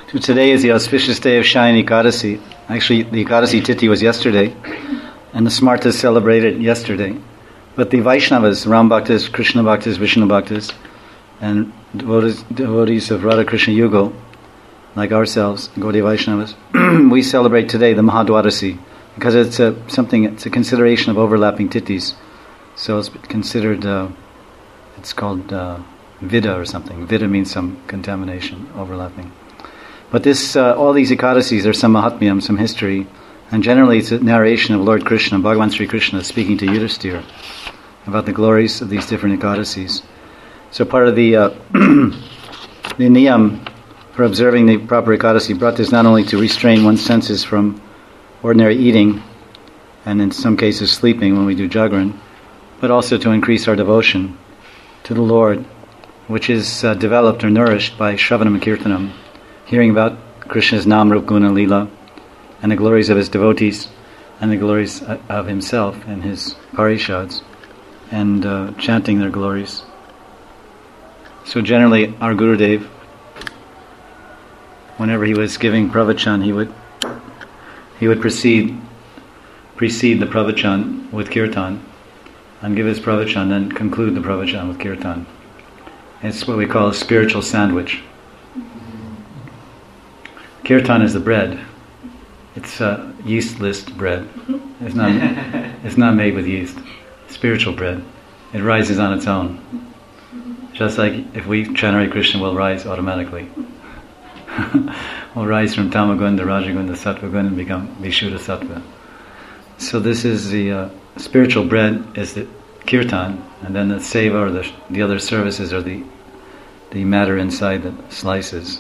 So today is the auspicious day of Shayani Ekadasi. Actually, the Ekadasi Tithi was yesterday, and the Smartas celebrated yesterday. But the Vaishnavas, Ram Bhaktas, Krishna Bhaktas, Vishnu Bhaktas, and devotees of Radha Krishna Yugal, like ourselves, Gaudiya Vaishnavas, we celebrate today the Mahadwadasi, because it's a consideration of overlapping tithis. So it's considered, it's called Vida or something. Vida means some contamination, overlapping. But this, all these Ekadasis, there's some Mahatmyam, some history, and generally it's a narration of Lord Krishna, Bhagavan Sri Krishna, speaking to Yudhisthira about the glories of these different Ekadasis. So part of the the niyam for observing the proper Ekadasi Brat is not only to restrain one's senses from ordinary eating, and in some cases sleeping when we do jagran, but also to increase our devotion to the Lord, which is developed or nourished by Shravanam and Kirtanam, hearing about Krishna's Nam, Rup, Guna, Leela, and the glories of his devotees, and the glories of himself and his parishads, and chanting their glories. So generally, our Gurudev, whenever he was giving pravachan, he would precede the pravachan with kirtan, and give his pravachan, then conclude the pravachan with kirtan. It's what we call a spiritual sandwich. Kirtan is the bread. It's yeastless bread. It's not made with yeast. Spiritual bread. It rises on its own. Just like if we chant Hare Krishna, we'll rise automatically. We'll rise from Tamagun to Rajagun to Sattvagun and become Vishuddha Sattva. So this is the spiritual bread is the kirtan, and then the seva or the other services are the matter inside the slices.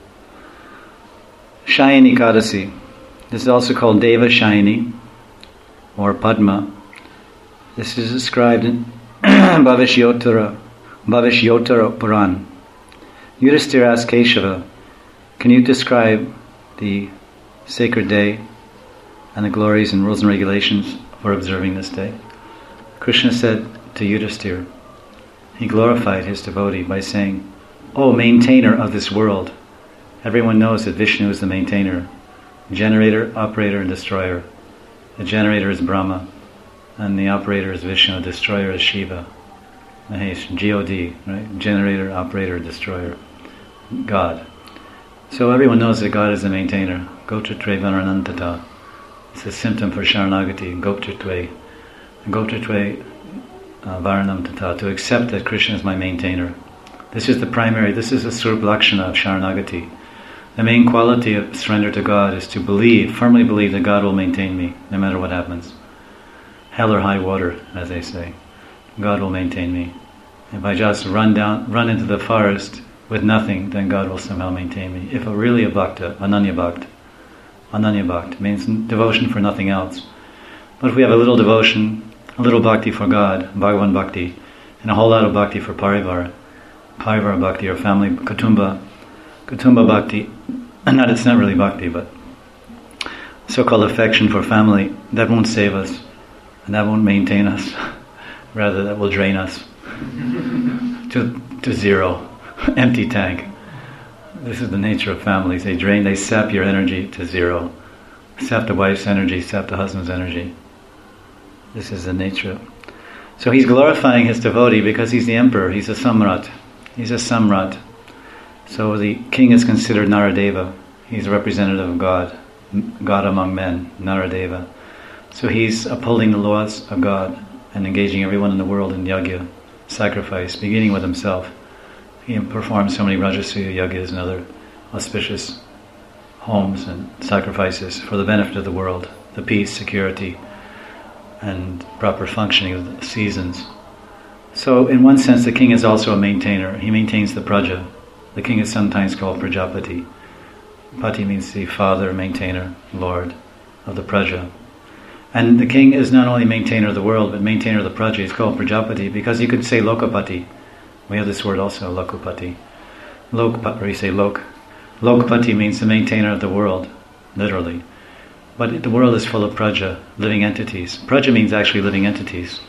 Shayani Ekadasi. This is also called Deva Shayani or Padma. This is described in Bhavishyotara Puran. Yudhisthira asked Keshava, can you describe the sacred day and the glories and rules and regulations for observing this day? Krishna said to Yudhisthira, he glorified his devotee by saying, O maintainer of this world. Everyone knows that Vishnu is the maintainer, generator, operator, and destroyer. The generator is Brahma, and the operator is Vishnu, the destroyer is Shiva. Mahesh, G-O-D, right? Generator, operator, destroyer. God. So everyone knows that God is the maintainer. Goptritve Varanantata. It's a symptom for Sharanagati. Goptritve Varanam Tata. To accept that Krishna is my maintainer. This is the Swarup Lakshana of Sharanagati. The main quality of surrender to God is to firmly believe that God will maintain me, no matter what happens. Hell or high water, as they say. God will maintain me. If I just run into the forest with nothing, then God will somehow maintain me. If really a bhakta, Ananya Bhakta means devotion for nothing else. But if we have a little devotion, a little bhakti for God, Bhagavan Bhakti, and a whole lot of bhakti for Parivara Bhakti or family, Kutumba Bhakti, and it's not really bhakti, but so-called affection for family, that won't save us, and that won't maintain us. Rather, that will drain us to zero, empty tank. This is the nature of families. They sap your energy to zero. Sap the wife's energy, sap the husband's energy. This is the nature. So he's glorifying his devotee because he's the emperor, he's a samrat. He's a samrat. So the king is considered Naradeva. He's a representative of God among men, Naradeva. So he's upholding the laws of God and engaging everyone in the world in yajna, sacrifice, beginning with himself. He performs so many Rajasuya yajnas and other auspicious homes and sacrifices for the benefit of the world, the peace, security, and proper functioning of the seasons. So in one sense the king is also a maintainer. He maintains the praja. The king is sometimes called Prajapati. Pati means the father, maintainer, lord of the praja. And the king is not only maintainer of the world, but maintainer of the praja. He's called Prajapati because you could say Lokapati. We have this word also, Lokapati. Or you say Lok. Lokapati means the maintainer of the world, literally. But the world is full of praja, living entities. Praja means actually living entities.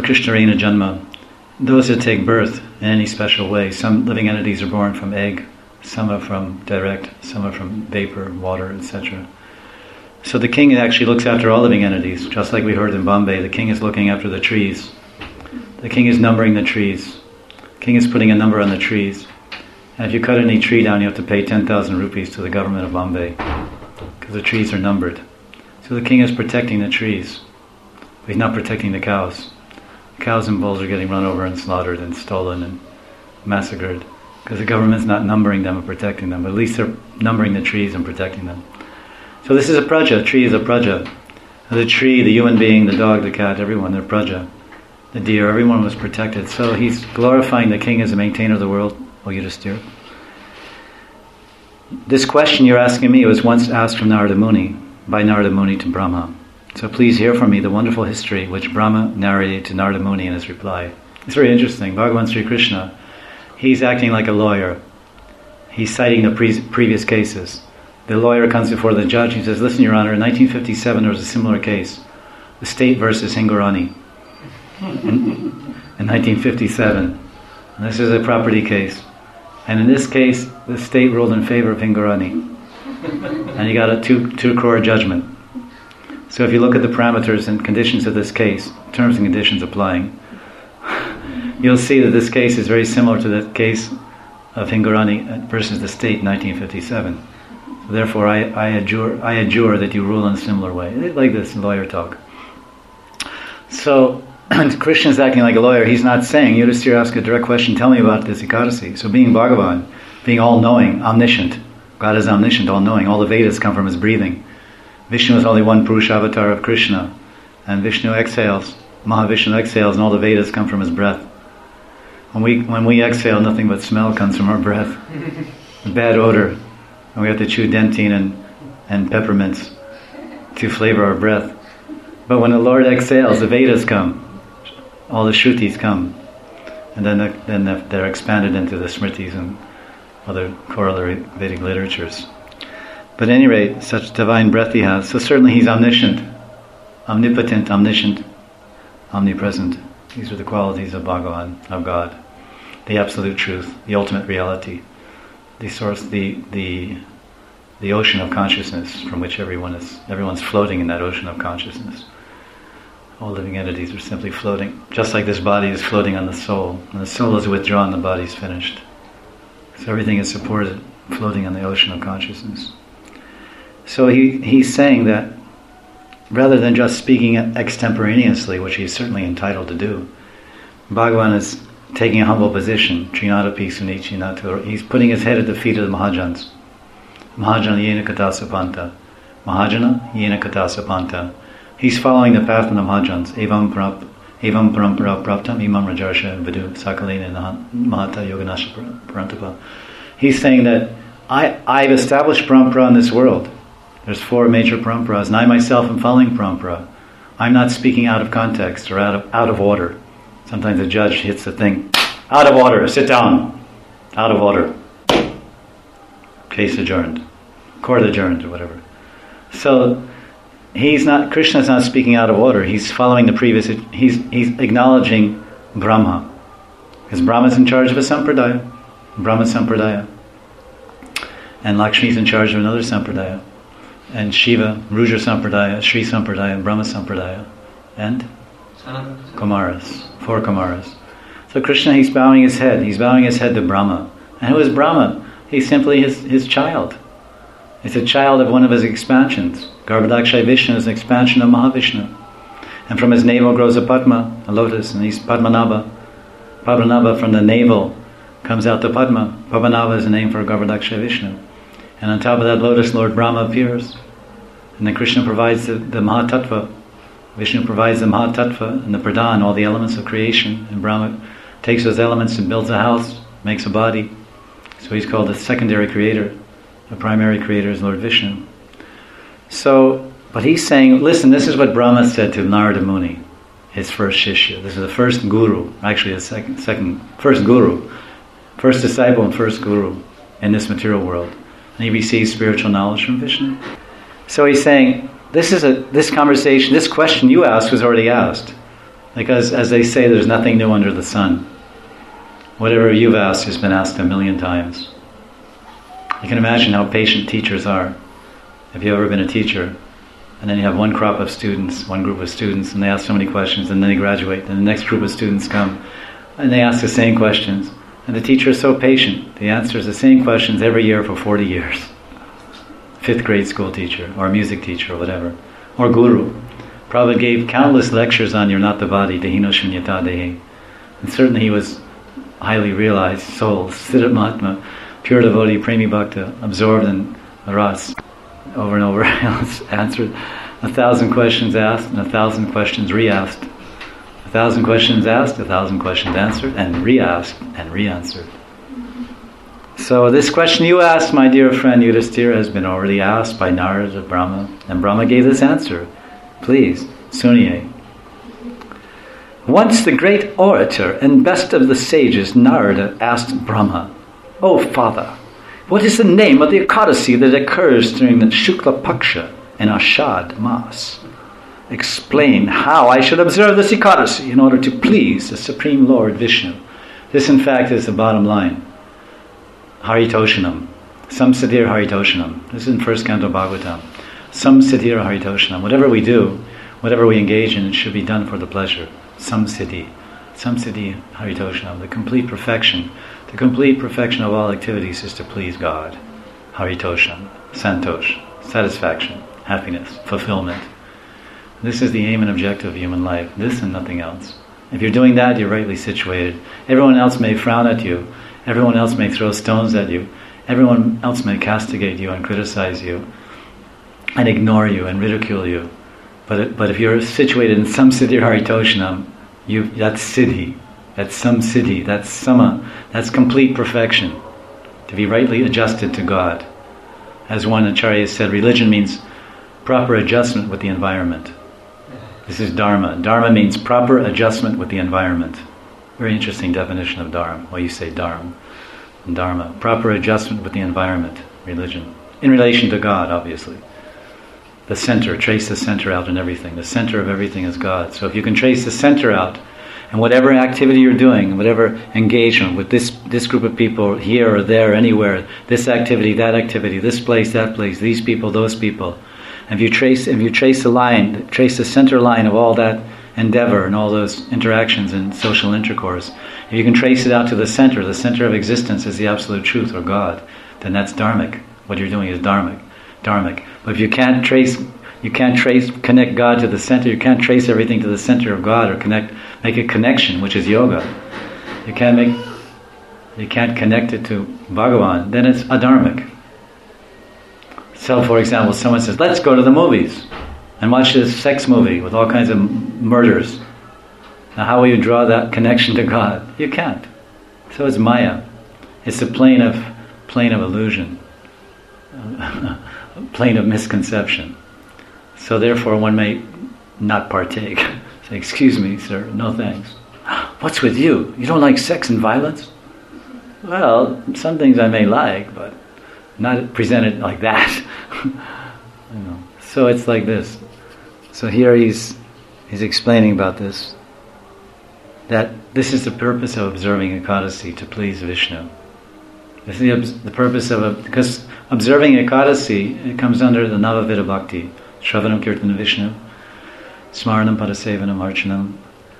Prakrishnarena Janma. Those that take birth in any special way. Some living entities are born from egg, Some are from direct, some are from vapor, water, etc. So the king actually looks after all living entities, just like we heard in Bombay. The king is looking after the trees. The king is numbering the trees. The king is putting a number on the trees. And if you cut any tree down, you have to pay 10,000 rupees to the government of Bombay, because the trees are numbered. So the king is protecting the trees, but he's not protecting the cows. The cows and bulls are getting run over and slaughtered and stolen and massacred, because the government's not numbering them and protecting them, but at least they're numbering the trees and protecting them. So this is a praja. Tree is a praja. The tree, the human being, the dog, the cat, everyone, they're praja. The deer, everyone was protected. So he's glorifying the king as a maintainer of the world, O Yudhisthira. This question you're asking me was once asked from Narada Muni, by Narada Muni to Brahma. So please hear from me the wonderful history which Brahma narrated to Narada Muni in his reply. It's very interesting. Bhagavan Sri Krishna, he's acting like a lawyer. He's citing the previous cases. The lawyer comes before the judge. He says, listen, Your Honor, in 1957 there was a similar case. The state versus Hingorani. In 1957. And this is a property case. And in this case, the state ruled in favor of Hingorani. And he got a 2 crore judgment. So if you look at the parameters and conditions of this case, terms and conditions applying, you'll see that this case is very similar to the case of Hingorani versus the state in 1957. So therefore, I adjure that you rule in a similar way. Like this lawyer talk. So Krishna is acting like a lawyer. He's not saying, Yudhisthira asked a direct question, tell me about this Ekadasi. So being Bhagavan, being all-knowing, omniscient, God is omniscient, all-knowing, all the Vedas come from his breathing. Vishnu is only one Purusha avatar of Krishna, and Vishnu exhales, Mahavishnu exhales, and all the Vedas come from his breath. When we exhale, nothing but smell comes from our breath. Bad odor. And we have to chew dentine and peppermints to flavor our breath. But when the Lord exhales, the Vedas come. All the Shrutis come, and then they're expanded into the Smritis and other corollary Vedic literatures. But at any rate, such divine breath he has. So certainly he's omniscient, omnipotent, omniscient, omnipresent. These are the qualities of Bhagavan, of God, the absolute truth, the ultimate reality, the source, the ocean of consciousness from which everyone's floating in that ocean of consciousness. All living entities are simply floating, just like this body is floating on the soul. When the soul is withdrawn, the body is finished. So everything is supported, floating on the ocean of consciousness. So he's saying that rather than just speaking extemporaneously, which he's certainly entitled to do, Bhagavan is taking a humble position. Trinadapi Sunichi Natur. He's putting his head at the feet of the Mahajans. Mahajana Yena Katasapanta. Mahajana Yena Katasapanta. He's following the path of the Mahajans. Evam parampara praptam imam rajarsha vidu sakalena mahata yoganasha parantapa. He's saying that I've established parampara in this world. There's 4 major paramparas, and I myself am following parampara. I'm not speaking out of context or out of order. Sometimes a judge hits the thing, out of order, sit down, out of order. Case adjourned, court adjourned, or whatever. So Krishna's not speaking out of order. He's following the previous. He's acknowledging Brahma, because Brahma's in charge of a sampradaya, Brahma sampradaya, and Lakshmi's in charge of another sampradaya, and Shiva, Rudra sampradaya, Sri sampradaya, and Brahma sampradaya, and Kumaras, 4 Kumaras. So Krishna, he's bowing his head. He's bowing his head to Brahma. And who is Brahma? He's simply his child. It's a child of one of his expansions. Garbhodakshay Vishnu is an expansion of Mahavishnu. And from his navel grows a Padma, a lotus, and he's Padmanabha. Padmanabha, from the navel comes out the Padma. Padmanabha is a name for Garbhodakshay Vishnu. And on top of that lotus, Lord Brahma appears. And then Krishna provides the Mahatattva. Vishnu provides the Mahatattva and the Pradhan, all the elements of creation. And Brahma takes those elements and builds a house, makes a body. So he's called the secondary creator. The primary creator is Lord Vishnu. So, but he's saying, listen, this is what Brahma said to Narada Muni, his first shishya. This is the first guru, actually the first guru, first disciple and first guru in this material world. And he receives spiritual knowledge from Vishnu. So he's saying, this conversation, this question you asked was already asked. Because as they say, there's nothing new under the sun. Whatever you've asked has been asked 1,000,000 times. You can imagine how patient teachers are. If you've ever been a teacher, and then you have one crop of students, one group of students, and they ask so many questions, and then they graduate, and the next group of students come, and they ask the same questions. And the teacher is so patient. He answers the same questions every year for 40 years. 5th grade school teacher, or music teacher, or whatever. Or guru. Prabhupada gave countless lectures on You're Not the Body, Dehino Shunyata Dehi. And certainly he was highly realized soul, Siddha Mahatma, pure devotee, Premi Bhakta, absorbed in the ras. Over and over, answered 1,000 questions asked and 1,000 questions re-asked. 1,000 questions asked, 1,000 questions answered, and re-asked and re-answered. So this question you asked, my dear friend Yudhisthira, has been already asked by Narada Brahma, and Brahma gave this answer. Please, Sunye. Once the great orator and best of the sages, Narada, asked Brahma, "O Father, what is the name of the Ekadasi that occurs during the Shukla Paksha and Ashad Mas? Explain how I should observe this Ekadasi in order to please the Supreme Lord Vishnu." This, in fact, is the bottom line. Haritoshanam. Samsiddhir Haritoshanam. This is in first canto Bhagavatam. Samsiddhir Haritoshanam. Whatever we do, whatever we engage in, it should be done for the pleasure. Samsiddhi. Samsiddhi Haritoshanam. The complete perfection. The complete perfection of all activities is to please God. Haritoshanam. Santosh. Satisfaction. Happiness. Fulfillment. This is the aim and objective of human life. This and nothing else. If you're doing that, you're rightly situated. Everyone else may frown at you. Everyone else may throw stones at you. Everyone else may castigate you and criticize you and ignore you and ridicule you. But if you're situated in Samsiddhi Haritoshanam, that's siddhi. That's samsiddhi. That's sama. That's complete perfection. To be rightly adjusted to God. As one acharya said, religion means proper adjustment with the environment. This is dharma. Dharma means proper adjustment with the environment. Very interesting definition of dharma. Well, you say dharma. Dharma. Proper adjustment with the environment. Religion. In relation to God, obviously. The center. Trace the center out in everything. The center of everything is God. So if you can trace the center out, and whatever activity you're doing, whatever engagement with this group of people, here or there, anywhere, this activity, this place, that place, these people, those people, if you trace the line, trace the center line of all that endeavor and all those interactions and social intercourse, if you can trace it out to the center of existence is the absolute truth or God, then that's dharmic. What you're doing is dharmic. But if you can't connect God to the center, you can't trace everything to the center of God or make a connection, which is yoga. You can't connect it to Bhagavan, then it's adharmic. So, for example, someone says, "Let's go to the movies and watch this sex movie with all kinds of murders." Now, how will you draw that connection to God? You can't. So it's Maya. It's a plane of illusion, a plane of misconception. So therefore, one may not partake. Say, "Excuse me, sir, no thanks." "What's with you? You don't like sex and violence?" Well, some things I may like, but not presented like that. So it's like this. So here he's explaining about this. That this is the purpose of observing Ekadasi, to please Vishnu. This is the purpose because observing Ekadasi, it comes under the Navavida Bhakti. Shravanam Kirtanam Vishnu, Smaranam Padasevanam Archanam,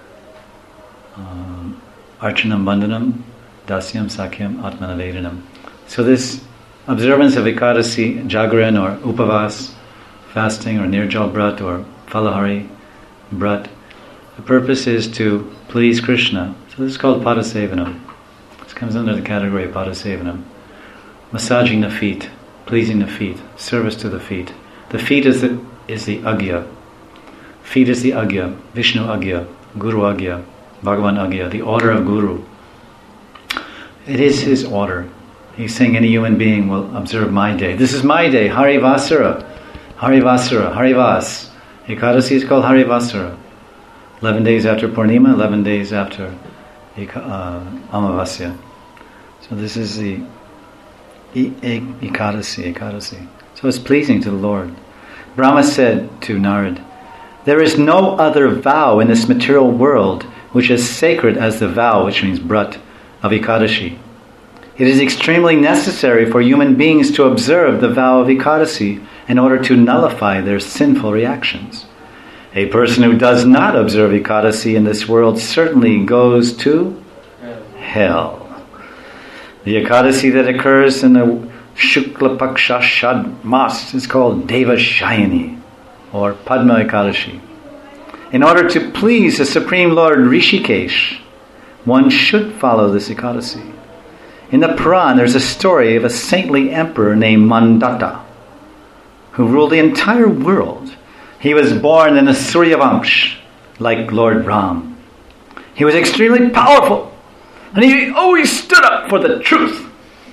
Archanam Bandhanam, Dasyam Sakyam Atmanavedanam. So this observance of Ekadasi, Jagran or Upavas, fasting or Nirjal Brat or Falahari Brat, the purpose is to please Krishna. So this is called Padasevanam. This comes under the category of Padasevanam. Massaging the feet, pleasing the feet, service to the feet. The feet is the Agya. Feet is the Agya, Vishnu Agya, Guru Agya, Bhagavan Agya, the order of Guru. It is his order. He's saying any human being will observe my day. This is my day, Harivasara. Harivas. Ekadasi is called Harivasara. 11 days after Purnima, 11 days after Amavasya. So this is the Ekadasi. So it's pleasing to the Lord. Brahma said to Narad, "There is no other vow in this material world which is sacred as the vow," which means Brat, "of Ekadashi. It is extremely necessary for human beings to observe the vow of Ekadasi in order to nullify their sinful reactions. A person who does not observe Ekadasi in this world certainly goes to hell. The Ekadasi that occurs in the Shukla Paksha Shad Mas is called Deva Shayani, or Padma Ekadashi. In order to please the Supreme Lord Rishikesh, one should follow this Ekadasi. In the Puran, there's a story of a saintly emperor named Mandatta, who ruled the entire world. He was born in the Suryavamsh, like Lord Ram. He was extremely powerful, and he always stood up for the truth.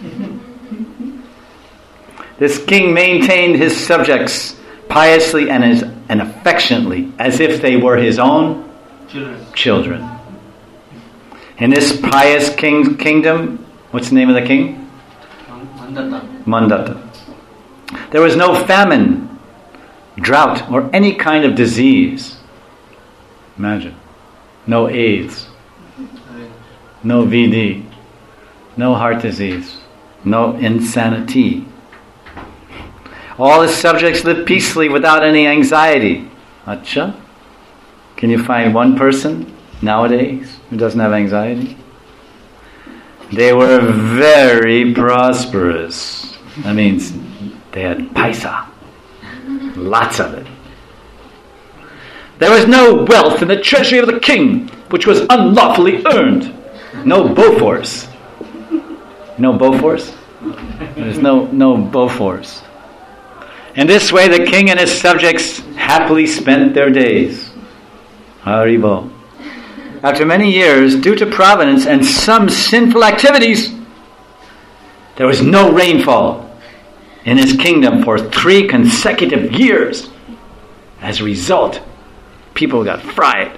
This king maintained his subjects piously and affectionately, as if they were his own children. In this pious kingdom, what's the name of the king? Mandatta. There was no famine, drought, or any kind of disease. Imagine. No AIDS. No VD. No heart disease. No insanity. All his subjects lived peacefully without any anxiety. Acha? Can you find one person nowadays who doesn't have anxiety? They were very prosperous. That means they had paisa. Lots of it. There was no wealth in the treasury of the king, which was unlawfully earned. No Bofors. No Bofors? There's no Bofors. In this way, the king and his subjects happily spent their days. Haribo. After many years, due to providence and some sinful activities, there was no rainfall in his kingdom for 3 consecutive years. As a result, people got fried.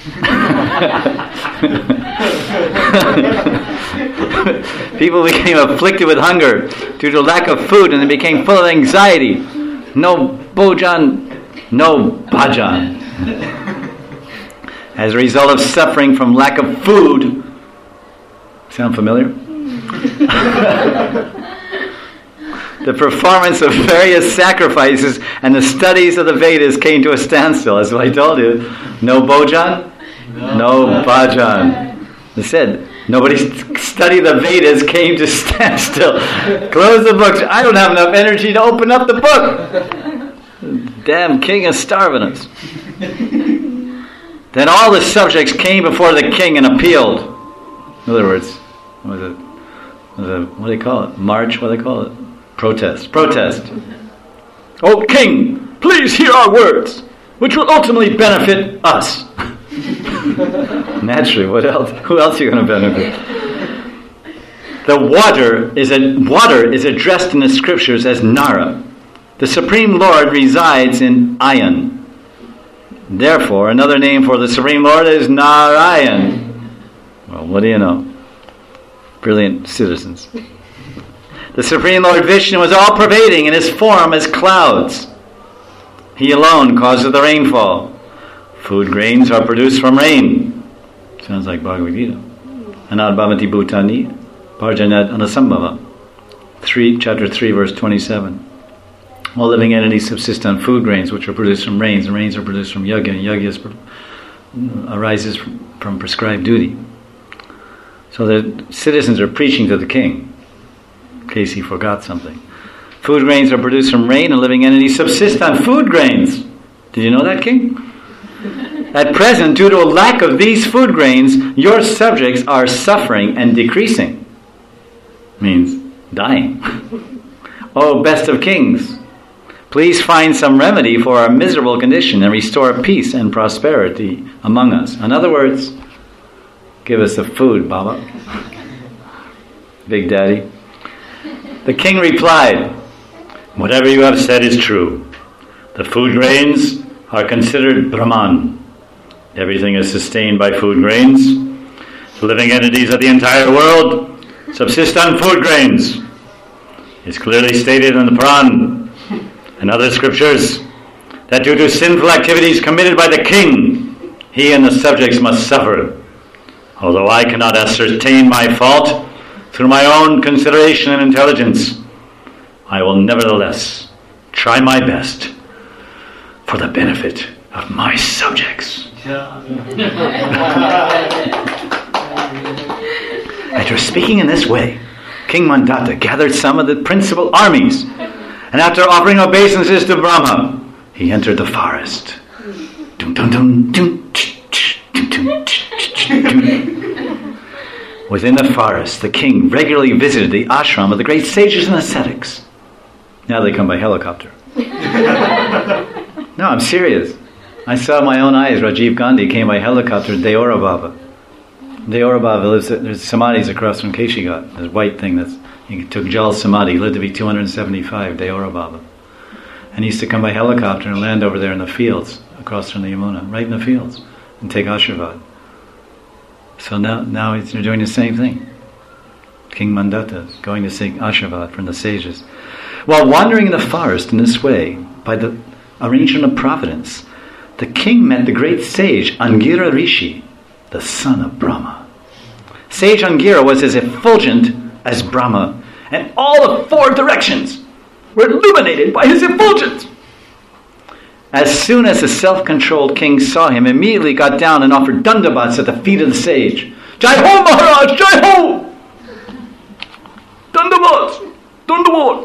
People became afflicted with hunger due to lack of food, and they became full of anxiety. No bojan, no bhajan. As a result of suffering from lack of food. Sound familiar? The performance of various sacrifices and the studies of the Vedas came to a standstill. As I told you, no bojan, no bhajan. They said, nobody studied the Vedas, came to standstill. Close the books. I don't have enough energy to open up the book. Damn king is starving us. Then all the subjects came before the king and appealed. In other words, what do they call it? March, what do they call it? Protest. Oh king, please hear our words, which will ultimately benefit us. Naturally, what else? Who else are you going to benefit? The water is addressed in the scriptures as Nara. The Supreme Lord resides in Ayan. Therefore, another name for the Supreme Lord is Narayan. Well, what do you know? Brilliant citizens. The Supreme Lord Vishnu is all-pervading, and his form is clouds. He alone causes the rainfall. Food grains are produced from rain. Sounds like Bhagavad Gita. Anad bhavati bhutani parjanat anasambhava. Chapter 3, verse 27. All living entities subsist on food grains, which are produced from rains, and rains are produced from yajna, and yajna arises from prescribed duty. So the citizens are preaching to the king, in case he forgot something. Food grains are produced from rain, and living entities subsist on food grains. Did you know that, king? At present, due to a lack of these food grains, your subjects are suffering and decreasing. Means dying. Oh, best of kings, please find some remedy for our miserable condition and restore peace and prosperity among us. In other words, give us the food, Baba. Big Daddy. The king replied, whatever you have said is true. The food grains are considered Brahman. Everything is sustained by food grains. The living entities of the entire world subsist on food grains. It's clearly stated in the Puran and other scriptures that due to sinful activities committed by the king, he and the subjects must suffer. Although I cannot ascertain my fault, through my own consideration and intelligence, I will nevertheless try my best for the benefit of my subjects. After speaking in this way, King Mandata gathered some of the principal armies, and after offering obeisances to Brahma, he entered the forest. Within the forest, the king regularly visited the ashram of the great sages and ascetics. Now they come by helicopter. No, I'm serious. I saw with my own eyes Rajiv Gandhi came by helicopter to Deora Baba. Deora Baba lives, there's samadhis across from Keshigat. There's a white thing he took Jal Samadhi, he lived to be 275, Deora Baba. And he used to come by helicopter and land over there in the fields, across from the Yamuna, right in the fields, and take Ashirvad. So now they're doing the same thing. King Mandata is going to seek Ashirvad from the sages. While wandering in the forest in this way, by the arrangement of providence, the king met the great sage Angira Rishi, the son of Brahma. Sage Angira was as effulgent as Brahma, and all the four directions were illuminated by his effulgence. As soon as the self-controlled king saw him, immediately got down and offered dandavats at the feet of the sage. Jai Ho Maharaj! Jai Ho! Dandavats! Dandavat!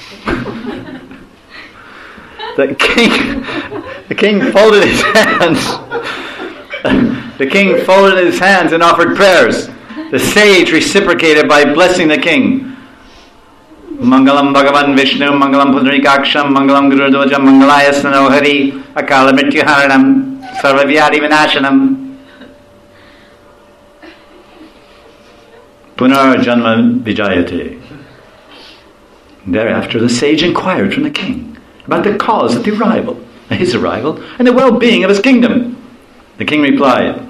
The king folded his hands. The king folded his hands and offered prayers. The sage reciprocated by blessing the king. Mangalam Bhagavan Vishnu, Mangalam Pundarikaksham, Mangalam Gurudvajam, Mangalaya Sanohari, Akala Mrityuharanam, Sarvavyadi Vinashanam. Punar Janma Vijayate. Thereafter the sage inquired from the king about the cause of his arrival, and the well-being of his kingdom. The king replied,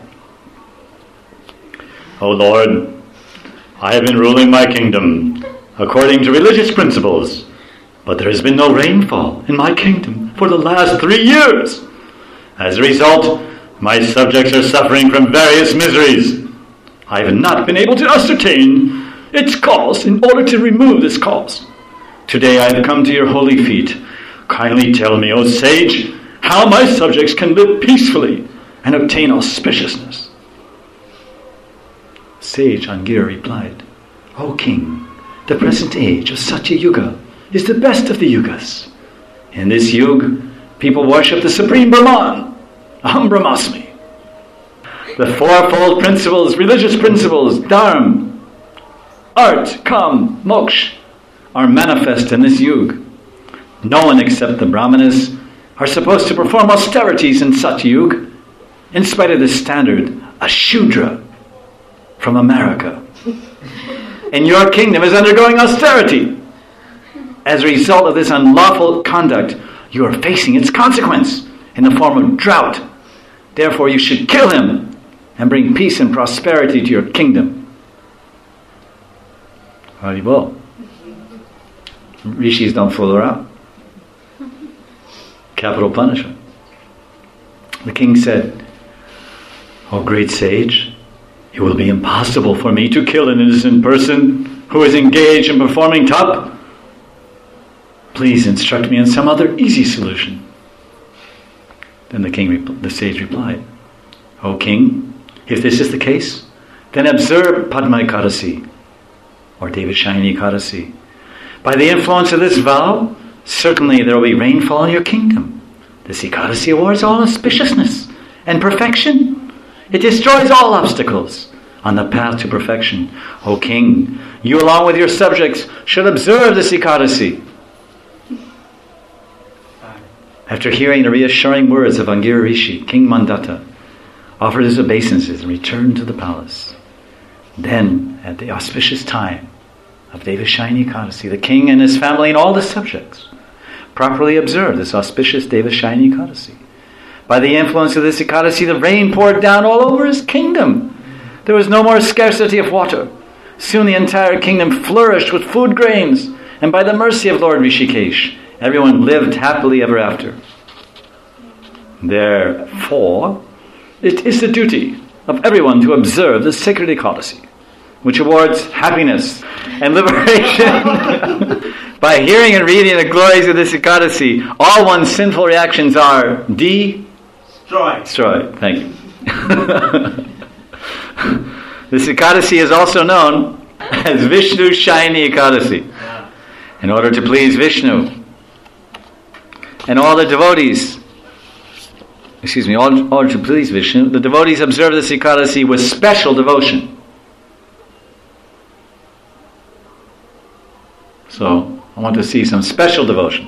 O Lord, I have been ruling my kingdom according to religious principles, but there has been no rainfall in my kingdom for the last 3 years. As a result, my subjects are suffering from various miseries. I have not been able to ascertain its cause in order to remove this cause. Today I have come to your holy feet. Kindly tell me, O sage, how my subjects can live peacefully and obtain auspiciousness. Sage Angira replied, O king, the present age of Satya Yuga is the best of the yugas. In this yuga, people worship the supreme Brahman, Aham Brahmasmi. The fourfold principles, religious principles, dharma, art, kam, moksha, are manifest in this yuga. No one except the Brahmanas are supposed to perform austerities in Satya Yuga. In spite of this standard, a Shudra from America in your kingdom is undergoing austerity. As a result of this unlawful conduct, you are facing its consequence in the form of drought. Therefore, you should kill him and bring peace and prosperity to your kingdom. Haribol. Rishis don't fool around. Capital punishment. The king said, O great sage, it will be impossible for me to kill an innocent person who is engaged in performing tap. Please instruct me in some other easy solution. Then the sage replied, O king, if this is the case, then observe Padma Ekadasi or Devashayani Ekadasi. By the influence of this vow, certainly there will be rainfall in your kingdom. This Ekadasi awards all auspiciousness and perfection. It destroys all obstacles on the path to perfection. O king, you along with your subjects should observe this Ekadasi. After hearing the reassuring words of Angira Rishi, King Mandata offered his obeisances and returned to the palace. Then, at the auspicious time of Devashayani Ekadasi, the king and his family and all the subjects properly observed this auspicious Devashayani Ekadasi. By the influence of this Ekadasi, the rain poured down all over his kingdom. There was no more scarcity of water. Soon the entire kingdom flourished with food grains, and by the mercy of Lord Rishikesh, everyone lived happily ever after. Therefore, it is the duty of everyone to observe the sacred Ekadasi. which awards happiness and liberation. By hearing and reading the glories of this Ekadasi, all one's sinful reactions are destroyed. Thank you. This Ekadasi is also known as Vishnu Shayini Ekadasi. In order to please Vishnu and all the devotees, all to please Vishnu, the devotees observe this Ekadasi with special devotion. So, I want to see some special devotion.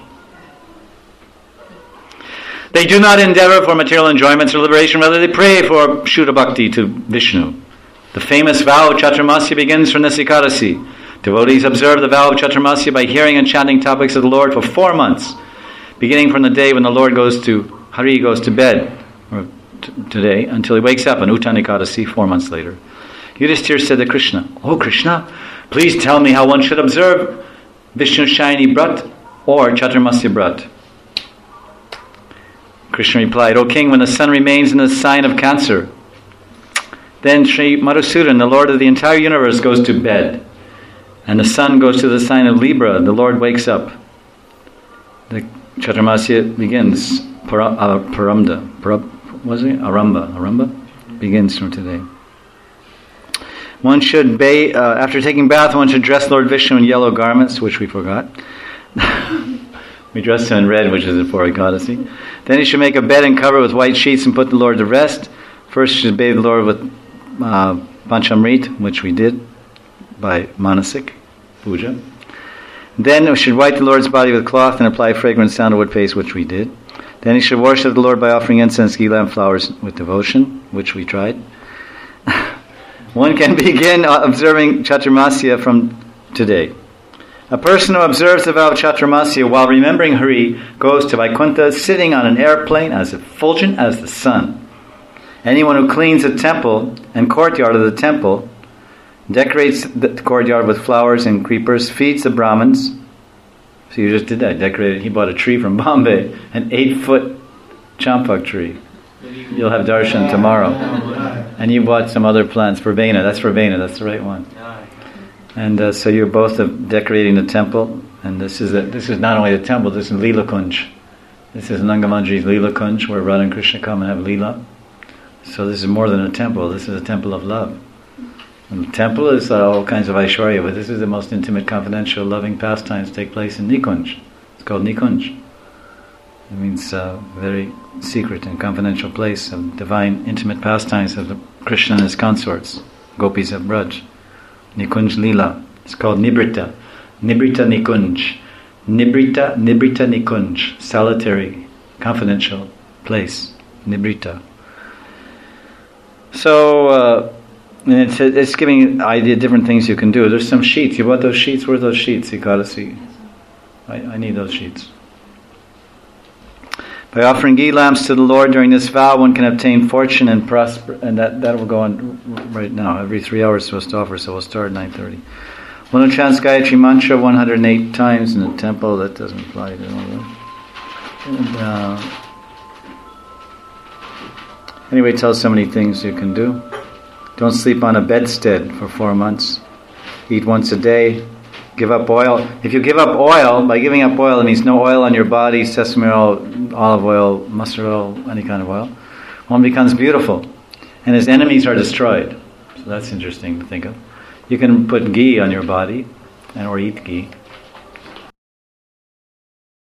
They do not endeavor for material enjoyments or liberation, rather they pray for Shuddha Bhakti to Vishnu. The famous vow of Chaturmasya begins from this Ekadasi. Devotees observe the vow of Chaturmasya by hearing and chanting topics of the Lord for 4 months, beginning from the day when the Lord Hari goes to bed, or today, until he wakes up on Uttan Ekadasi 4 months later. Yudhishthira said to Krishna, "Oh Krishna, please tell me how one should observe Vishnu Shayini Brat or Chaturmasya Brat." Krishna replied, "O king, when the sun remains in the sign of Cancer, then Sri Madhusudan, the Lord of the entire universe, goes to bed. And the sun goes to the sign of Libra, the Lord wakes up. The Chaturmasya begins, Aramba begins from today. One should bathe, after taking bath, one should dress Lord Vishnu in yellow garments, which we forgot. We dressed him in red, which is the for Ekadasi. Then he should make a bed and cover it with white sheets and put the Lord to rest. First, he should bathe the Lord with Panchamrit, which we did by Manasik Puja. Then we should wipe the Lord's body with cloth and apply fragrant sandalwood paste, which we did. Then he should worship the Lord by offering incense, ghee lamp flowers with devotion, which we tried. One can begin observing Chaturmasya from today. A person who observes the vow of Chaturmasya while remembering Hari goes to Vaikuntha sitting on an airplane as effulgent as the sun. Anyone who cleans the temple and courtyard of the temple, decorates the courtyard with flowers and creepers, feeds the Brahmins. So you just did that, decorated. He bought a tree from Bombay, an 8-foot champak tree. You'll have darshan tomorrow. And you bought some other plants, verbena. That's the right one. And so you're both decorating the temple. And this is not only the temple, this is Leela Kunj. This is Nangamanjri's Leela Kunj, where Radha and Krishna come and have Leela. So this is more than a temple, this is a temple of love. And the temple is all kinds of Aishwarya, but this is the most intimate, confidential, loving pastimes take place in Nikunj. It's called Nikunj. It means very secret and confidential place of divine, intimate pastimes of Krishna and his consorts, gopis of Braj. Nikunj Leela. It's called Nibrita. Nibrita Nikunj. Nibrita Nikunj. Solitary, confidential place. Nibrita. So, it's giving idea different things you can do. There's some sheets. You bought those sheets? Where are those sheets? Ekadasi. I need those sheets. By offering ghee lamps to the Lord during this vow, one can obtain fortune and prosper. And that will go on right now. Every 3 hours supposed to offer, so we'll start at 9:30. One who chants Gayatri Mantra 108 times in the temple, that doesn't apply to all that. And, anyway, it tells so many things you can do. Don't sleep on a bedstead for 4 months. Eat once a day. Give up oil. If you give up oil, by giving up oil, it means no oil on your body, sesame oil, olive oil, mustard oil, any kind of oil. One becomes beautiful. And his enemies are destroyed. So that's interesting to think of. You can put ghee on your body, or eat ghee.